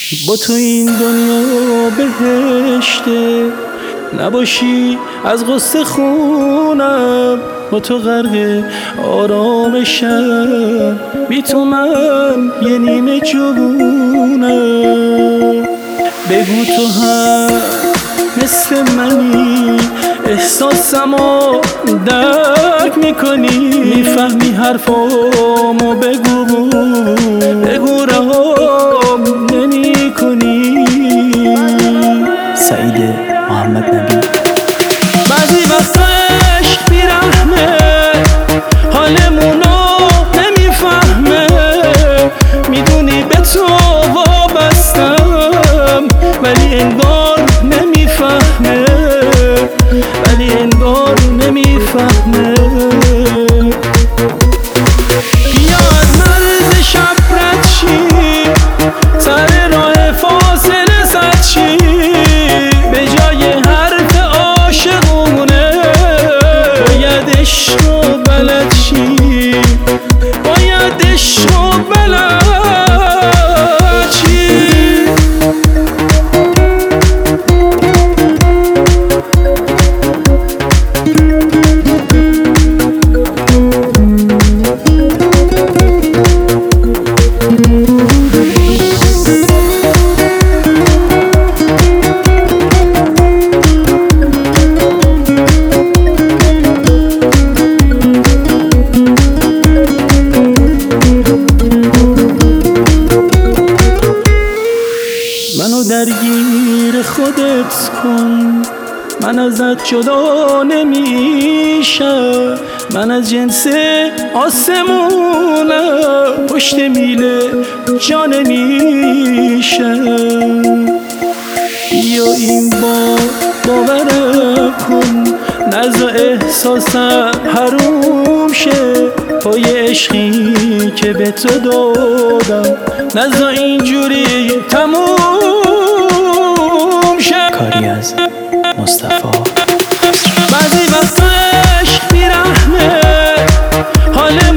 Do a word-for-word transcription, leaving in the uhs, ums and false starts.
با تو این دنیا بهشته، نباشی از غصه خونم، با تو غرق آرامشم، بی تو من یه نیمه جوونم. بگو تو هم مثل منی، احساسمو درک میکنی، میفهمی حرفامو، بگو بگو رهام نمی کنی. سعید محمد نبی. بعضی وقتا عشق بیرحمه، حالمونو نمیفهمه، میدونی به تو وابستم، ولی انگار نمیفهمه، ولی انگار نمیفهمه. بیا از مرز شب رد شی، سر راه فاصله زد شی، به جای حرف عاشقونه باید عشق رو بلد شی، باید عشق رو بلد شی. منو درگیر خودت کن، من ازت جدا نمیشم، من از جنس آسمونم، پشت میله جا نمیشم. یا این با باورم کن، نزا احساسم حروم شه، پای عشقی که به تو دادم، نزا اینجوری تموم شه. کاری از مصطفی. بعضی وقتا عشق بیرحمه، حال